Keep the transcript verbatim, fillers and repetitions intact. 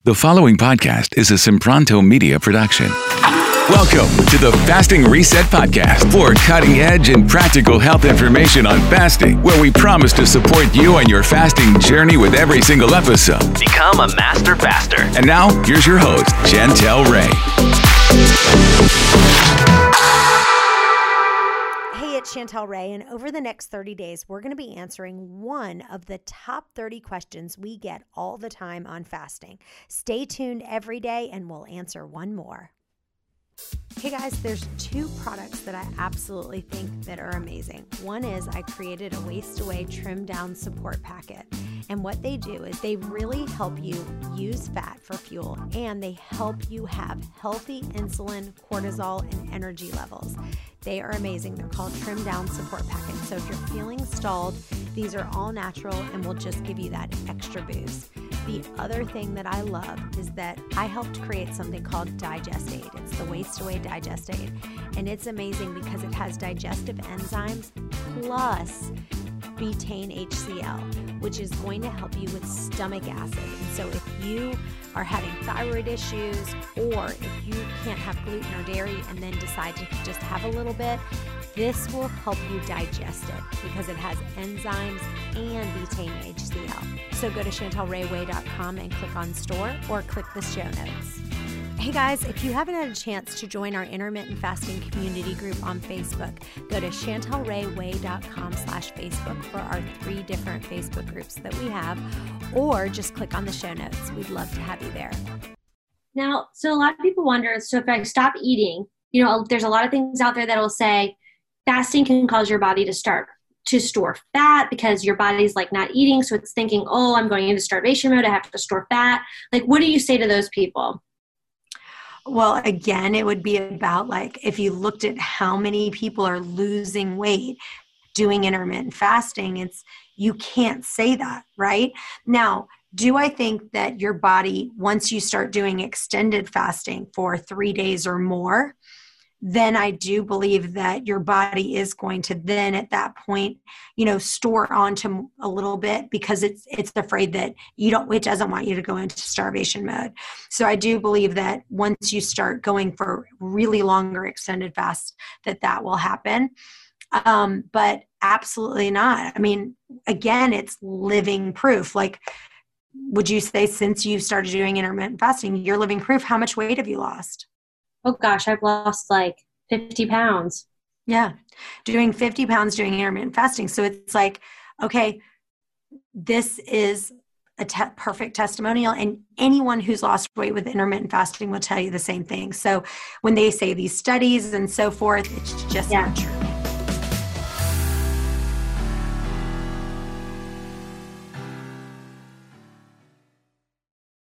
The following podcast is a Sempronto Media production. Welcome to the Fasting Reset Podcast for cutting edge and practical health information on fasting, where we promise to support you on your fasting journey with every single episode. Become a master faster. And now, here's your host, Chantel Ray. Hey, it's Chantel Ray, and over the next thirty days, we're going to be answering one of the top thirty questions we get all the time on fasting. Stay tuned every day, and we'll answer one more. Hey guys, there's two products that I absolutely think that are amazing. One is I created a Waist Away Trim Down Support Packet. And what they do is they really help you use fat for fuel, and they help you have healthy insulin, cortisol, and energy levels. They are amazing. They're called Trim Down Support Packets. So if you're feeling stalled, these are all natural and will just give you that extra boost. The other thing that I love is that I helped create something called Digest Aid. It's the Waist Away Digest Aid. And it's amazing because it has digestive enzymes plus betaine H C L, which is going to help you with stomach acid. And so if you are having thyroid issues, or if you can't have gluten or dairy and then decide to just have a little bit, this will help you digest it because it has enzymes and betaine H C L. So go to chantel ray way dot com and click on store, or click the show notes. Hey guys, if you haven't had a chance to join our intermittent fasting community group on Facebook, go to chantel ray way dot com slash Facebook for our three different Facebook groups that we have, or just click on the show notes. We'd love to have you there. Now, so a lot of people wonder, so if I stop eating, you know, there's a lot of things out there that will say fasting can cause your body to start to store fat because your body's like not eating. So it's thinking, oh, I'm going into starvation mode. I have to store fat. Like, what do you say to those people? Well, again, it would be about like if you looked at how many people are losing weight doing intermittent fasting, it's you can't say that, right? Now, do I think that your body, once you start doing extended fasting for three days or more, then I do believe that your body is going to then at that point, you know, store onto a little bit because it's it's afraid that you don't, it doesn't want you to go into starvation mode. So I do believe that once you start going for really longer extended fasts, that that will happen. Um, but absolutely not. I mean, again, it's living proof. Like, would you say since you started doing intermittent fasting, you're living proof? How much weight have you lost? Oh gosh, I've lost like fifty pounds. Yeah. Doing fifty pounds doing intermittent fasting. So it's like, okay, this is a te- perfect testimonial, and anyone who's lost weight with intermittent fasting will tell you the same thing. So when they say these studies and so forth, it's just yeah. not true.